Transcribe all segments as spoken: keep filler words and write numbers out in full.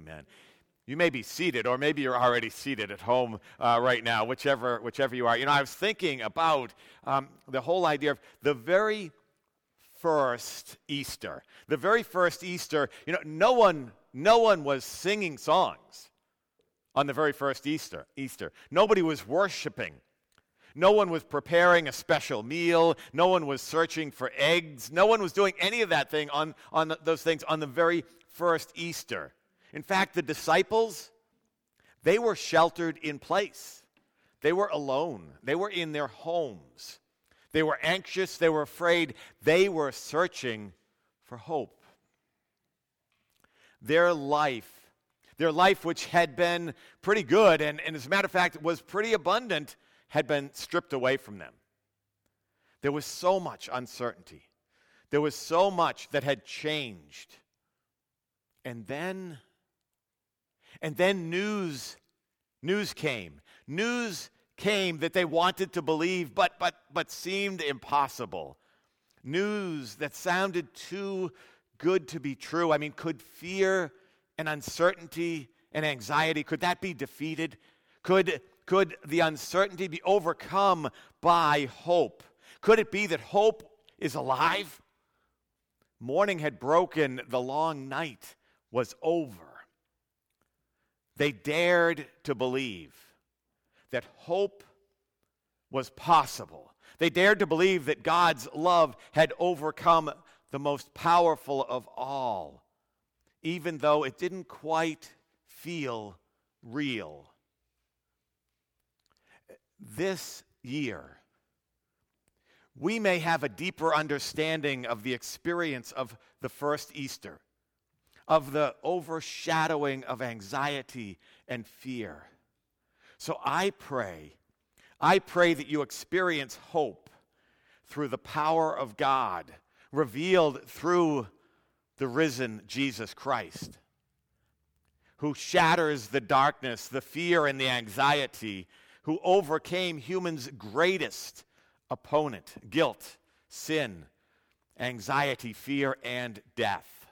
Amen. You may be seated, or maybe you're already seated at home uh, right now, whichever whichever you are. You know, I was thinking about um, the whole idea of the very first Easter. The very first Easter, you know, no one, no one was singing songs on the very first Easter. Easter. Nobody was worshiping. No one was preparing a special meal. No one was searching for eggs. No one was doing any of that thing on, on the, those things on the very first Easter. In fact, the disciples, they were sheltered in place. They were alone. They were in their homes. They were anxious. They were afraid. They were searching for hope. Their life, their life which had been pretty good and, and as a matter of fact was pretty abundant, had been stripped away from them. There was so much uncertainty. There was so much that had changed. And then, and then news, news came. News came that they wanted to believe, but but but seemed impossible. News that sounded too good to be true. I mean, could fear and uncertainty and anxiety, could that be defeated? Could Could the uncertainty be overcome by hope? Could it be that hope is alive? Morning had broken, the long night was over. They dared to believe that hope was possible. They dared to believe that God's love had overcome the most powerful of all, even though it didn't quite feel real. This year, we may have a deeper understanding of the experience of the first Easter, of the overshadowing of anxiety and fear. So I pray, I pray that you experience hope through the power of God revealed through the risen Jesus Christ, who shatters the darkness, the fear, and the anxiety, who overcame humans' greatest opponent, guilt, sin, anxiety, fear, and death.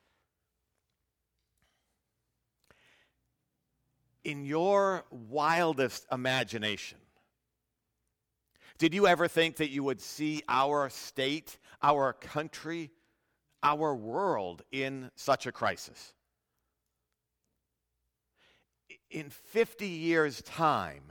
In your wildest imagination, did you ever think that you would see our state, our country, our world in such a crisis? In fifty years' time,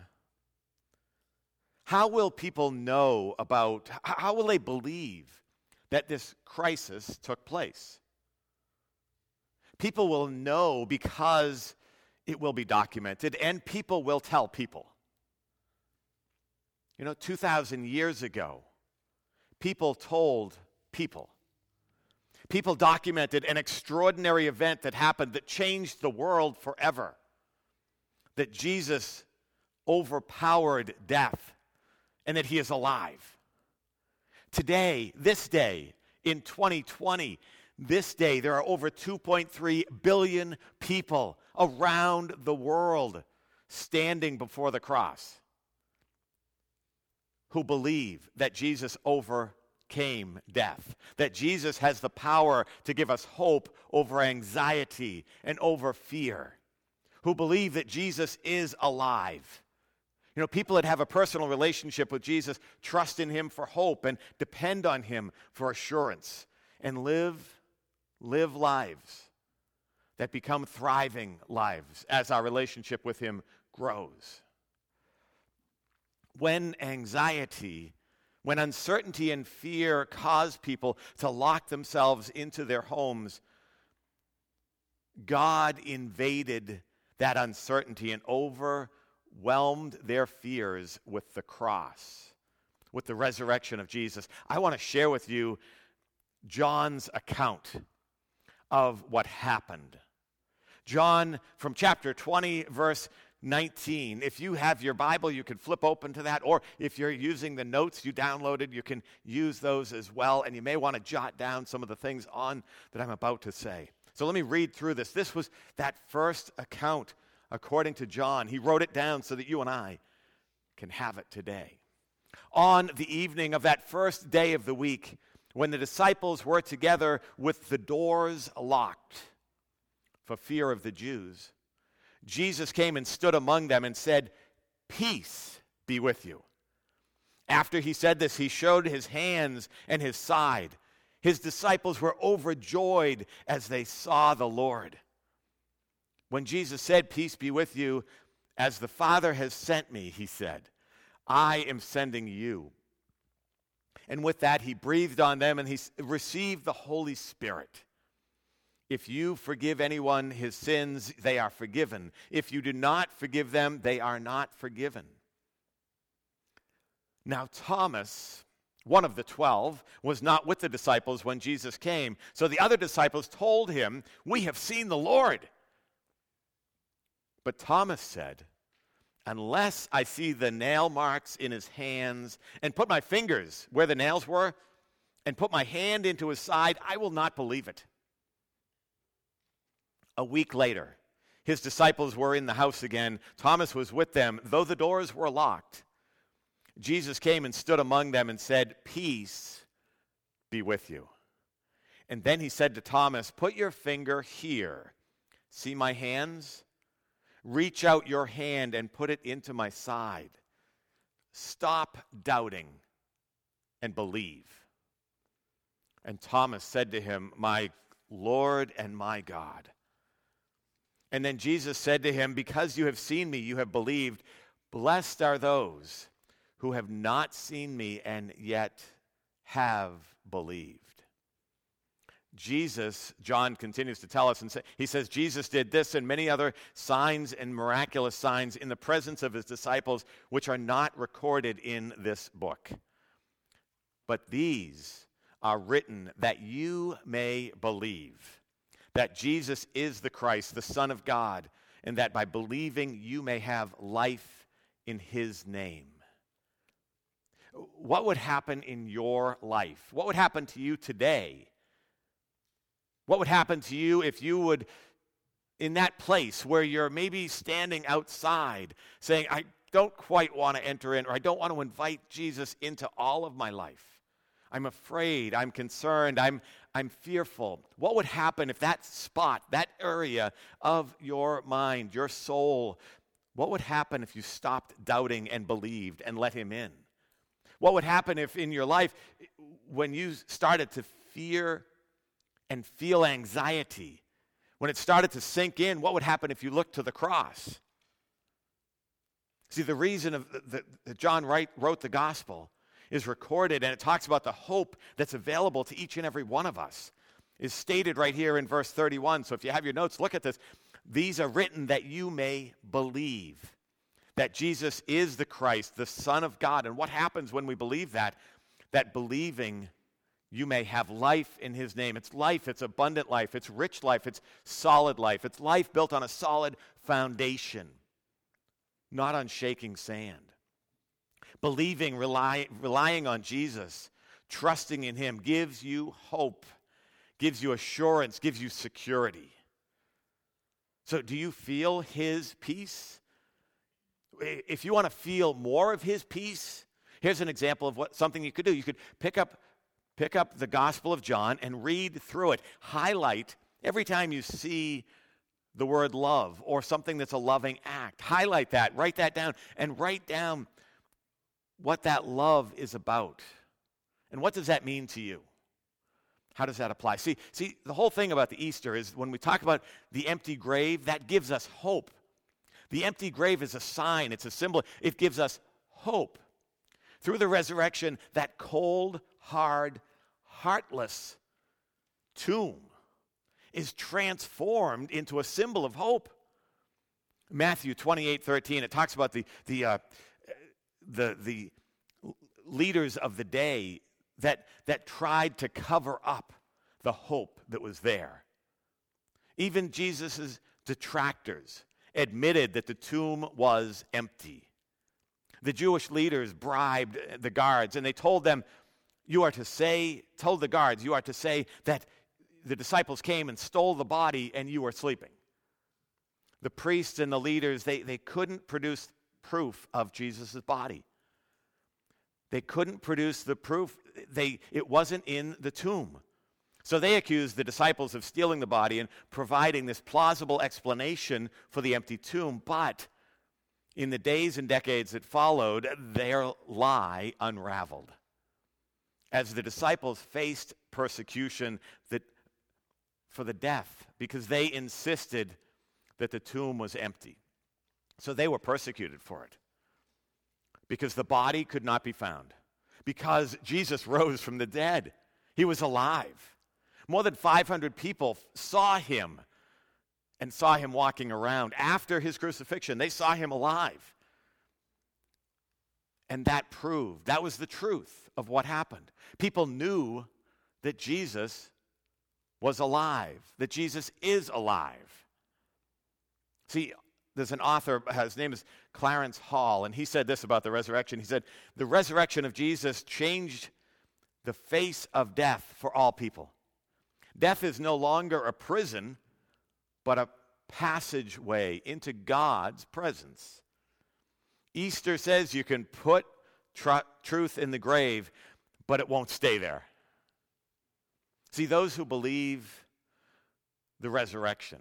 how will people know about, how will they believe that this crisis took place? People will know because it will be documented, and people will tell people. You know, two thousand years ago, people told people. People documented an extraordinary event that happened that changed the world forever. That Jesus overpowered death, and that he is alive. Today, this day, in twenty twenty, this day, there are over two point three billion people around the world standing before the cross who believe that Jesus overcame death, that Jesus has the power to give us hope over anxiety and over fear, who believe that Jesus is alive. You know, people that have a personal relationship with Jesus trust in him for hope and depend on him for assurance and live, live lives that become thriving lives as our relationship with him grows. When anxiety, when uncertainty and fear cause people to lock themselves into their homes, God invaded that uncertainty and overwhelmed their fears with the cross, with the resurrection of Jesus. I want to share with you John's account of what happened. John, from chapter twenty, verse nineteen. If you have your Bible, you can flip open to that, or if you're using the notes you downloaded, you can use those as well, and you may want to jot down some of the things on that I'm about to say. So let me read through this. This was that first account according to John. He wrote it down so that you and I can have it today. On the evening of that first day of the week, when the disciples were together with the doors locked, for fear of the Jews, Jesus came and stood among them and said, "Peace be with you." After he said this, he showed his hands and his side. His disciples were overjoyed as they saw the Lord. When Jesus said, "Peace be with you," "As the Father has sent me," he said, "I am sending you." And with that, he breathed on them and he received the Holy Spirit. If you forgive anyone his sins, they are forgiven. If you do not forgive them, they are not forgiven. Now, Thomas, one of the twelve, was not with the disciples when Jesus came. So the other disciples told him, "We have seen the Lord." But Thomas said, "Unless I see the nail marks in his hands and put my fingers where the nails were and put my hand into his side, I will not believe it." A week later, his disciples were in the house again. Thomas was with them, though the doors were locked. Jesus came and stood among them and said, "Peace be with you." And then he said to Thomas, "Put your finger here. See my hands? Reach out your hand and put it into my side. Stop doubting and believe." And Thomas said to him, "My Lord and my God." And then Jesus said to him, "Because you have seen me, you have believed. Blessed are those who have not seen me and yet have believed." Jesus, John continues to tell us, and say, he says, Jesus did this and many other signs and miraculous signs in the presence of his disciples, which are not recorded in this book. But these are written that you may believe that Jesus is the Christ, the Son of God, and that by believing you may have life in his name. What would happen in your life? What would happen to you today? What would happen to you if you would, in that place where you're maybe standing outside saying, "I don't quite want to enter in," or "I don't want to invite Jesus into all of my life. I'm afraid, I'm concerned, I'm, I'm fearful." What would happen if that spot, that area of your mind, your soul, what would happen if you stopped doubting and believed and let him in? What would happen if in your life, when you started to fear and feel anxiety, when it started to sink in, what would happen if you looked to the cross? See, the reason of the, that John write, wrote the gospel is recorded, and it talks about the hope that's available to each and every one of us, is stated right here in verse thirty-one. So if you have your notes, look at this. These are written that you may believe that Jesus is the Christ, the Son of God. And what happens when we believe that? That believing you may have life in his name. It's life, it's abundant life, it's rich life, it's solid life. It's life built on a solid foundation, not on shaking sand. Believing, rely, relying on Jesus, trusting in him gives you hope, gives you assurance, gives you security. So do you feel his peace? If you want to feel more of his peace, here's an example of what something you could do. You could pick up, pick up the Gospel of John and read through it. Highlight every time you see the word love or something that's a loving act. Highlight that, write that down, and write down what that love is about. And what does that mean to you? How does that apply? See, see, the whole thing about the Easter is when we talk about the empty grave, that gives us hope. The empty grave is a sign, it's a symbol. It gives us hope. Through the resurrection, that cold, hard, heartless tomb is transformed into a symbol of hope. Matthew twenty-eight thirteen, it talks about the, the, uh, the, the leaders of the day that, that tried to cover up the hope that was there. Even Jesus' detractors admitted that the tomb was empty. The Jewish leaders bribed the guards, and they told them, you are to say, told the guards, you are to say that the disciples came and stole the body and you were sleeping. The priests and the leaders, they, they couldn't produce proof of Jesus' body. They couldn't produce the proof. They, it wasn't in the tomb. So they accused the disciples of stealing the body and providing this plausible explanation for the empty tomb. But in the days and decades that followed, their lie unraveled as the disciples faced persecution that for the death because they insisted that the tomb was empty. So they were persecuted for it because the body could not be found, because Jesus rose from the dead. He was alive. More than five hundred people saw him and saw him walking around after his crucifixion. They saw him alive. And that proved, that was the truth of what happened. People knew that Jesus was alive, that Jesus is alive. See, there's an author, his name is Clarence Hall, and he said this about the resurrection. He said, the resurrection of Jesus changed the face of death for all people. Death is no longer a prison, but a passageway into God's presence. Easter says you can put tr- truth in the grave, but it won't stay there. See, those who believe the resurrection,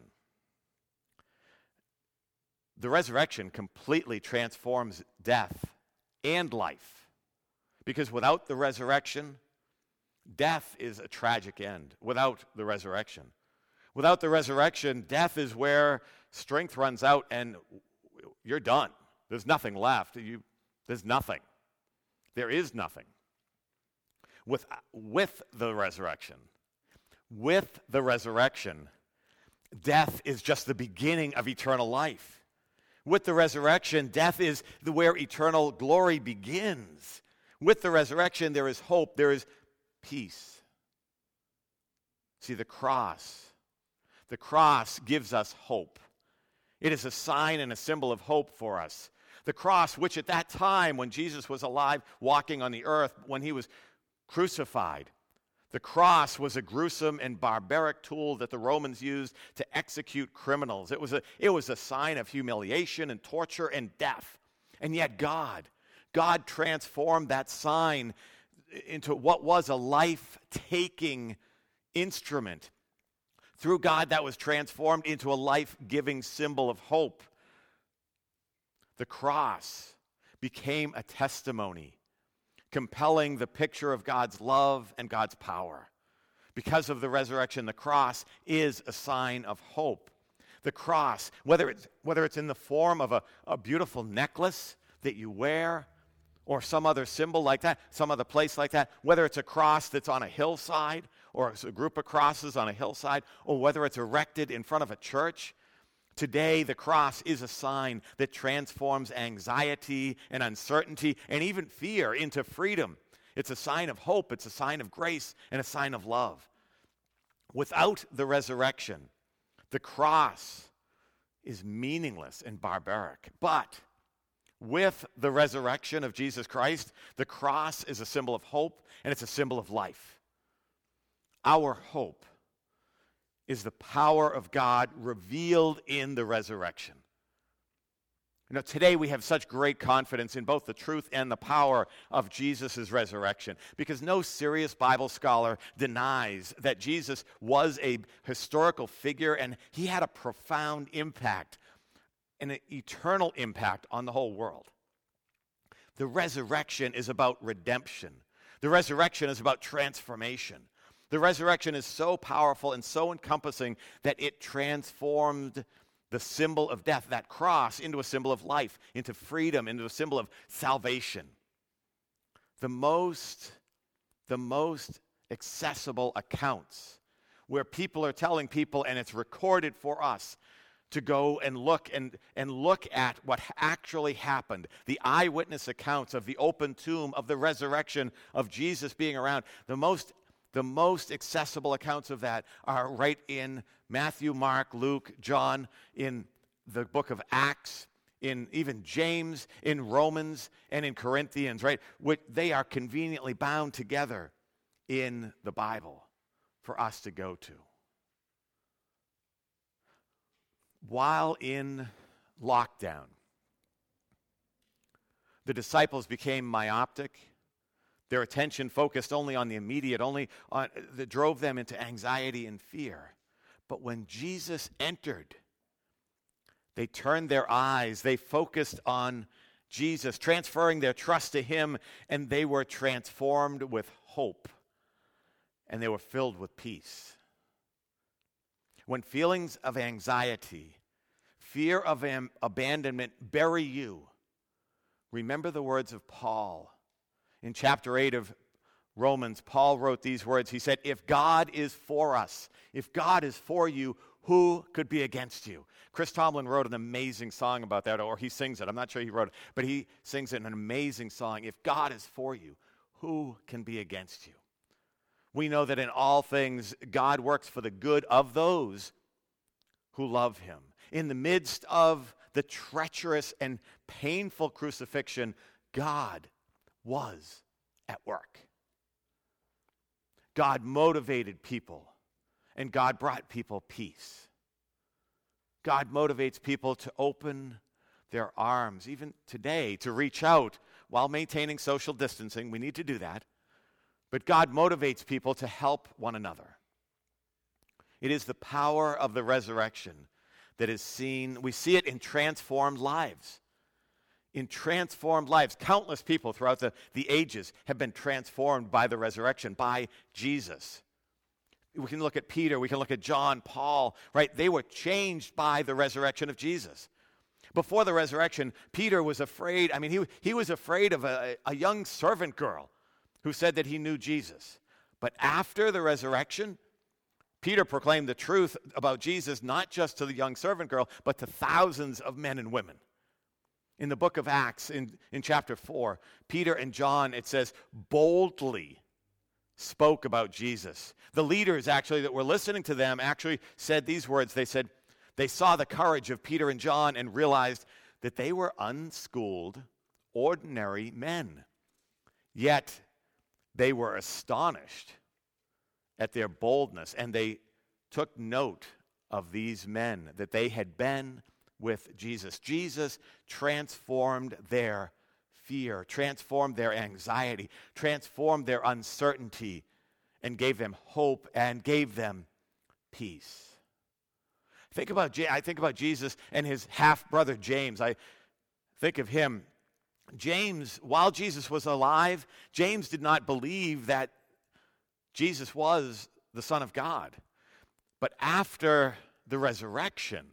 the resurrection completely transforms death and life. Because without the resurrection, death is a tragic end. Without the resurrection. Without the resurrection, death is where strength runs out and you're done. There's nothing left. You, there's nothing. There is nothing. With, with the resurrection, with the resurrection, death is just the beginning of eternal life. With the resurrection, death is the, where eternal glory begins. With the resurrection, there is hope, there is peace. See, the cross, the cross gives us hope. It is a sign and a symbol of hope for us. The cross, which at that time when Jesus was alive, walking on the earth, when he was crucified, the cross was a gruesome and barbaric tool that the Romans used to execute criminals. It was a, it was a sign of humiliation and torture and death. And yet God, God transformed that sign into what was a life-taking instrument. Through God, that was transformed into a life-giving symbol of hope. The cross became a testimony, compelling the picture of God's love and God's power. Because of the resurrection, the cross is a sign of hope. The cross, whether it's, whether it's in the form of a, a beautiful necklace that you wear, or some other symbol like that, some other place like that, whether it's a cross that's on a hillside, or it's a group of crosses on a hillside, or whether it's erected in front of a church, today the cross is a sign that transforms anxiety and uncertainty and even fear into freedom. It's a sign of hope, it's a sign of grace, and a sign of love. Without the resurrection, the cross is meaningless and barbaric. But with the resurrection of Jesus Christ, the cross is a symbol of hope and it's a symbol of life. Our hope is the power of God revealed in the resurrection. You know, today we have such great confidence in both the truth and the power of Jesus' resurrection, because no serious Bible scholar denies that Jesus was a historical figure and he had a profound impact, an eternal impact on the whole world. The resurrection is about redemption. The resurrection is about transformation. The resurrection is so powerful and so encompassing that it transformed the symbol of death, that cross, into a symbol of life, into freedom, into a symbol of salvation. The most, the most accessible accounts where people are telling people, and it's recorded for us, to go and look and, and look at what actually happened. The eyewitness accounts of the open tomb, of the resurrection, of Jesus being around. The most, the most accessible accounts of that are right in Matthew, Mark, Luke, John, in the book of Acts, in even James, in Romans, and in Corinthians, right? Which they are conveniently bound together in the Bible for us to go to. While in lockdown, the disciples became myopic, Their attention focused only on the immediate, only on that drove them into anxiety and fear. But when Jesus entered, they turned their eyes, they focused on Jesus, transferring their trust to him, and they were transformed with hope, and they were filled with peace. When feelings of anxiety, fear of am- abandonment bury you, remember the words of Paul. In chapter eight of Romans, Paul wrote these words. He said, if God is for us, if God is for you, who could be against you? Chris Tomlin wrote an amazing song about that, or he sings it. I'm not sure he wrote it, but he sings it in an amazing song. If God is for you, who can be against you? We know that in all things, God works for the good of those who love him. In the midst of the treacherous and painful crucifixion, God was at work. God motivated people, and God brought people peace. God motivates people to open their arms, even today, to reach out while maintaining social distancing. We need to do that. But God motivates people to help one another. It is the power of the resurrection that is seen. We see it in transformed lives. In transformed lives, countless people throughout the, the ages have been transformed by the resurrection, by Jesus. We can look at Peter, we can look at John, Paul, right? They were changed by the resurrection of Jesus. Before the resurrection, Peter was afraid. I mean, he, he was afraid of a, a young servant girl who said that he knew Jesus. But after the resurrection, Peter proclaimed the truth about Jesus, not just to the young servant girl, but to thousands of men and women. In the book of Acts, in, in chapter four, Peter and John, it says, boldly spoke about Jesus. The leaders, actually, that were listening to them actually said these words. They said, they saw the courage of Peter and John and realized that they were unschooled, ordinary men. Yet they were astonished at their boldness, and they took note of these men, that they had been with Jesus. Jesus transformed their fear, transformed their anxiety, transformed their uncertainty, and gave them hope and gave them peace. Think about, I think about Jesus and his half-brother James. I think of him. James, while Jesus was alive, James did not believe that Jesus was the Son of God. But after the resurrection,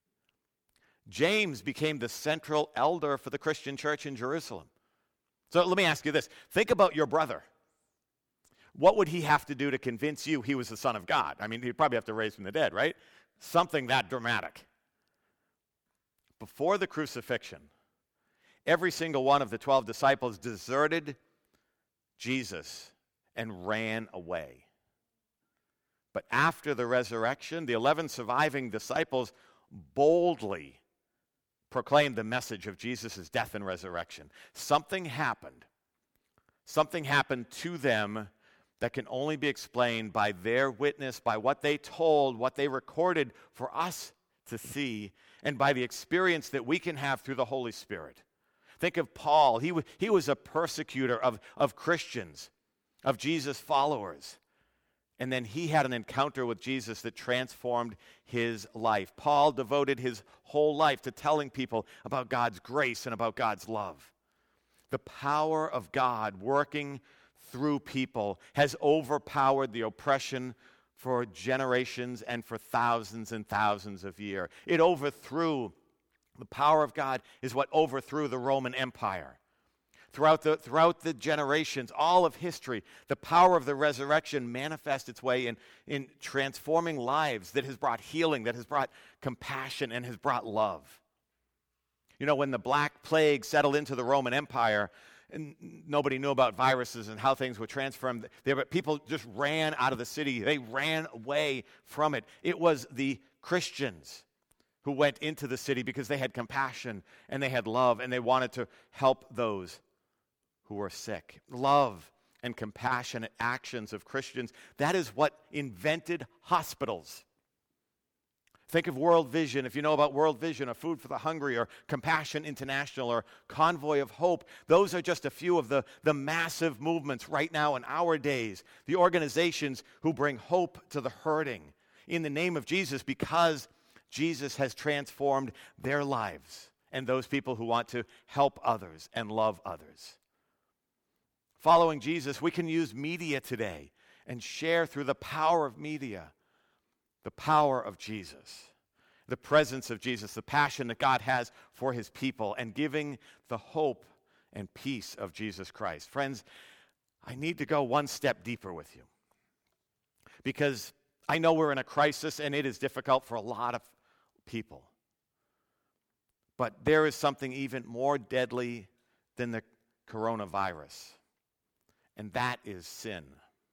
James became the central elder for the Christian church in Jerusalem. So let me ask you this. Think about your brother. What would he have to do to convince you he was the Son of God? I mean, he'd probably have to raise from the dead, right? Something that dramatic. Before the crucifixion, every single one of the twelve disciples deserted Jesus and ran away. But after the resurrection, the eleven surviving disciples boldly proclaimed the message of Jesus' death and resurrection. Something happened. Something happened to them that can only be explained by their witness, by what they told, what they recorded for us to see, and by the experience that we can have through the Holy Spirit. Think of Paul. He, w- he was a persecutor of, of Christians, of Jesus' followers. And then he had an encounter with Jesus that transformed his life. Paul devoted his whole life to telling people about God's grace and about God's love. The power of God working through people has overpowered the oppression for generations and for thousands and thousands of years. It overthrew, the power of God is what overthrew the Roman Empire. Throughout the, throughout the generations, all of history, the power of the resurrection manifests its way in, in transforming lives that has brought healing, that has brought compassion, and has brought love. You know, when the Black Plague settled into the Roman Empire, and nobody knew about viruses and how things were transformed, there were, people just ran out of the city. They ran away from it. It was the Christians who went into the city because they had compassion and they had love and they wanted to help those who were sick. Love and compassionate actions of Christians, that is what invented hospitals. Think of World Vision, if you know about World Vision, or Food for the Hungry, or Compassion International, or Convoy of Hope. Those are just a few of the, the massive movements right now in our days. The organizations who bring hope to the hurting in the name of Jesus, because Jesus has transformed their lives and those people who want to help others and love others. Following Jesus, we can use media today and share through the power of media the power of Jesus, the presence of Jesus, the passion that God has for his people, and giving the hope and peace of Jesus Christ. Friends, I need to go one step deeper with you, because I know we're in a crisis and it is difficult for a lot of people. But there is something even more deadly than the coronavirus, and that is sin.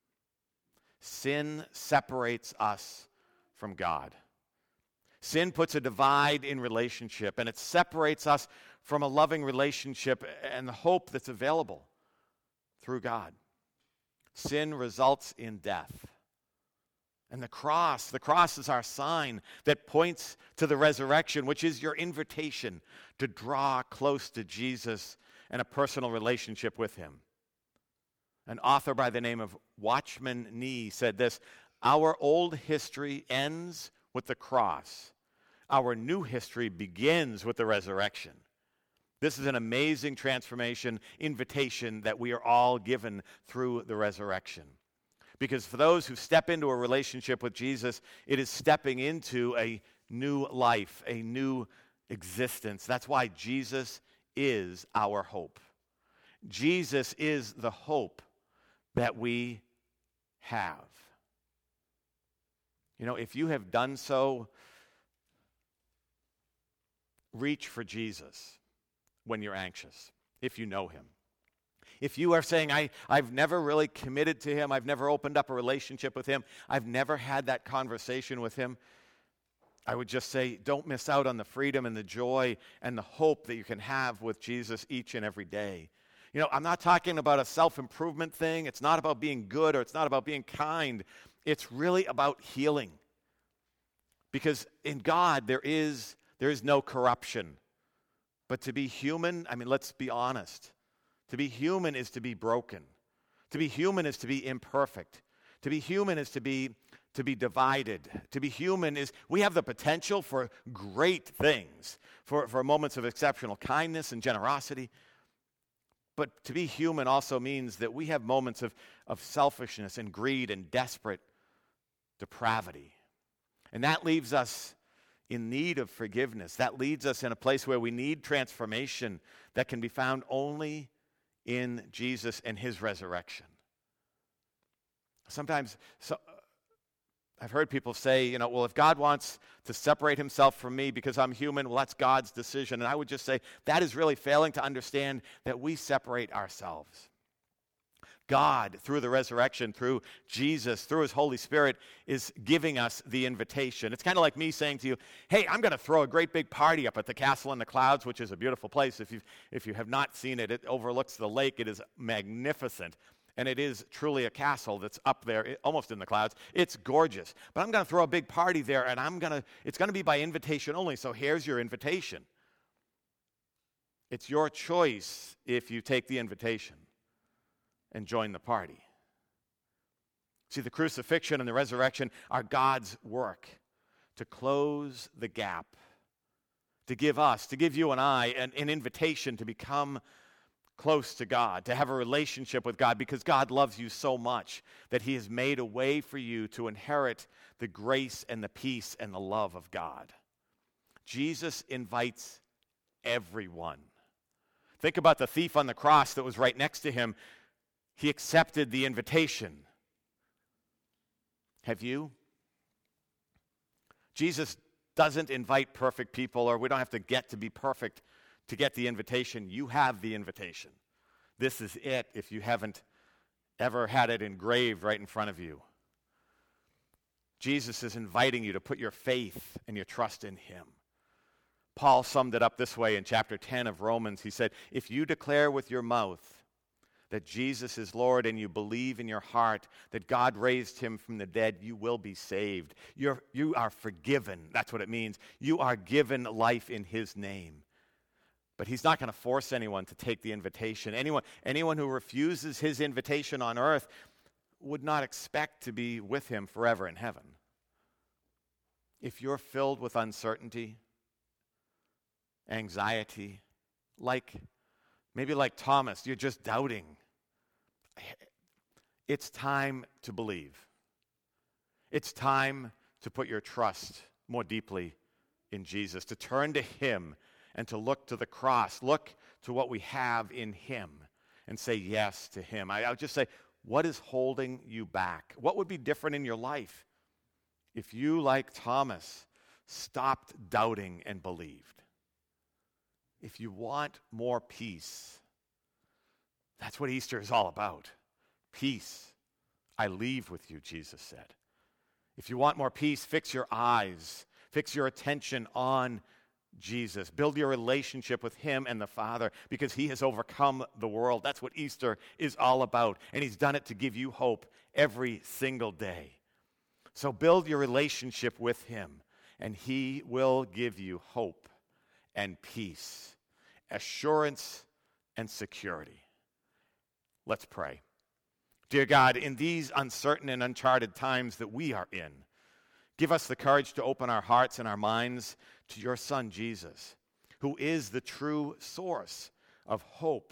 Sin separates us from God. Sin puts a divide in relationship, and it separates us from a loving relationship and the hope that's available through God. Sin results in death. And the cross, the cross is our sign that points to the resurrection, which is your invitation to draw close to Jesus and a personal relationship with him. An author by the name of Watchman Nee said this: "Our old history ends with the cross. Our new history begins with the resurrection." This is an amazing transformation, invitation that we are all given through the resurrection. Because for those who step into a relationship with Jesus, it is stepping into a new life, a new existence. That's why Jesus is our hope. Jesus is the hope that we have. You know, if you have done so, reach for Jesus when you're anxious, if you know him. If you are saying, I, I've never really committed to him, I've never opened up a relationship with him, I've never had that conversation with him, I would just say, don't miss out on the freedom and the joy and the hope that you can have with Jesus each and every day. You know, I'm not talking about a self-improvement thing. It's not about being good, or it's not about being kind. It's really about healing. Because in God, there is, there is no corruption. But to be human, I mean, let's be honest. To be human is to be broken. To be human is to be imperfect. To be human is to be, to be divided. To be human is, we have the potential for great things, for, for moments of exceptional kindness and generosity. But to be human also means that we have moments of, of selfishness and greed and desperate depravity. And that leaves us in need of forgiveness. That leads us in a place where we need transformation that can be found only in Jesus and his resurrection. Sometimes so, I've heard people say, you know, well, if God wants to separate himself from me because I'm human, well, that's God's decision. And I would just say that is really failing to understand that we separate ourselves. God, through the resurrection, through Jesus, through his Holy Spirit, is giving us the invitation. It's kind of like me saying to you, hey, I'm going to throw a great big party up at the Castle in the Clouds, which is a beautiful place. If, you've, if you have not seen it, it overlooks the lake. It is magnificent. And it is truly a castle that's up there, almost in the clouds. It's gorgeous. But I'm going to throw a big party there, and I'm going to, it's going to be by invitation only. So here's your invitation. It's your choice if you take the invitation and join the party. See, the crucifixion and the resurrection are God's work to close the gap, to give us, to give you and I an, an invitation to become close to God, to have a relationship with God, because God loves you so much that he has made a way for you to inherit the grace and the peace and the love of God. Jesus invites everyone. Think about the thief on the cross that was right next to him. He accepted the invitation. Have you? Jesus doesn't invite perfect people, or we don't have to get to be perfect to get the invitation. You have the invitation. This is it if you haven't ever had it engraved right in front of you. Jesus is inviting you to put your faith and your trust in him. Paul summed it up this way in chapter ten of Romans. He said, if you declare with your mouth that Jesus is Lord and you believe in your heart that God raised him from the dead, you will be saved. You're, you are forgiven. That's what it means. You are given life in his name. But he's not going to force anyone to take the invitation. Anyone, anyone who refuses his invitation on earth would not expect to be with him forever in heaven. If you're filled with uncertainty, anxiety, like maybe like Thomas, you're just doubting, it's time to believe. It's time to put your trust more deeply in Jesus, to turn to him and to look to the cross, look to what we have in him and say yes to him. I, I would just say, what is holding you back? What would be different in your life if you, like Thomas, stopped doubting and believed? If you want more peace, that's what Easter is all about. Peace I leave with you, Jesus said. If you want more peace, fix your eyes, fix your attention on Jesus. Build your relationship with him and the Father because he has overcome the world. That's what Easter is all about. And he's done it to give you hope every single day. So build your relationship with him and he will give you hope and peace, assurance and security. Let's pray. Dear God, in these uncertain and uncharted times that we are in, give us the courage to open our hearts and our minds to your Son, Jesus, who is the true source of hope.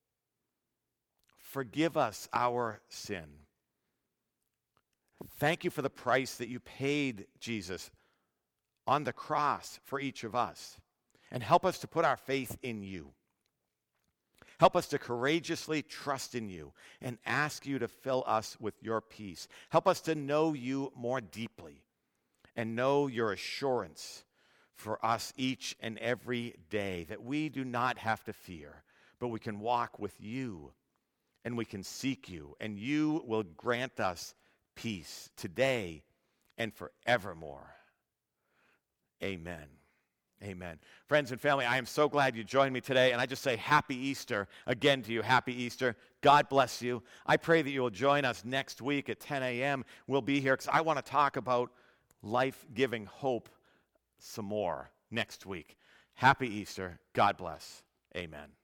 Forgive us our sin. Thank you for the price that you paid, Jesus, on the cross for each of us. And help us to put our faith in you. Help us to courageously trust in you and ask you to fill us with your peace. Help us to know you more deeply and know your assurance for us each and every day, that we do not have to fear, but we can walk with you and we can seek you, and you will grant us peace today and forevermore. Amen. Amen. Friends and family, I am so glad you joined me today, and I just say happy Easter again to you. Happy Easter. God bless you. I pray that you will join us next week at ten a.m. We'll be here because I want to talk about life-giving hope some more next week. Happy Easter. God bless. Amen.